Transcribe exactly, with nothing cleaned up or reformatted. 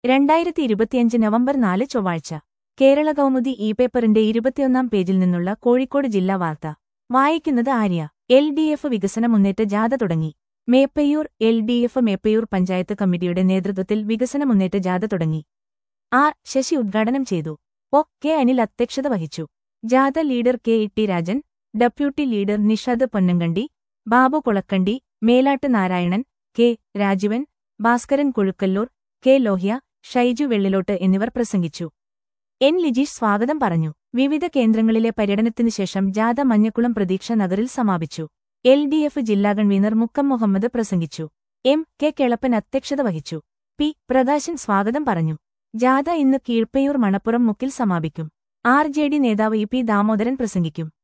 രണ്ടായിരത്തി ഇരുപത്തിയഞ്ച് നവംബർ നാല് ചൊവ്വാഴ്ച കേരള കൗമുദി ഇ പേപ്പറിന്റെ ഇരുപത്തിയൊന്നാം പേജിൽ നിന്നുള്ള കോഴിക്കോട് ജില്ലാ വാർത്ത വായിക്കുന്നത് ആര്യ. എൽ ഡി എഫ് വികസന മുന്നേറ്റ ജാഥ തുടങ്ങി. Meppayyur. L D F Meppayyur panchayat കമ്മിറ്റിയുടെ നേതൃത്വത്തിൽ വികസന മുന്നേറ്റ ജാഥ തുടങ്ങി. ആർ ശശി ഉദ്ഘാടനം ചെയ്തു. ഒ കെ അനിൽ അധ്യക്ഷത വഹിച്ചു. ജാഥ leader K E T Rajan, deputy leader Nishad Ponnankandi, Babu Kolakkandi, Melattu Narayanan, K Rajeevan, Bhaskaran Kozhukkallur, K Lohya, Shaiju Vellilottu എന്നിവർ പ്രസംഗിച്ചു. എൻ ലിജീഷ് സ്വാഗതം പറഞ്ഞു. വിവിധ കേന്ദ്രങ്ങളിലെ പര്യടനത്തിനുശേഷം ജാഥ മഞ്ഞക്കുളം പ്രതീക്ഷ നഗറിൽ സമാപിച്ചു. എൽ ഡി എഫ് ജില്ലാ കൺവീനർ മുക്കം മുഹമ്മദ് പ്രസംഗിച്ചു. എം കെ കേളപ്പൻ അധ്യക്ഷത വഹിച്ചു. പി പ്രകാശൻ സ്വാഗതം പറഞ്ഞു. ജാഥ ഇന്ന് കീഴ്പയ്യൂർ മണപ്പുറം മുക്കിൽ സമാപിക്കും. ആർ ജെ ഡി നേതാവ് ഇ പി ദാമോദരൻ പ്രസംഗിക്കും.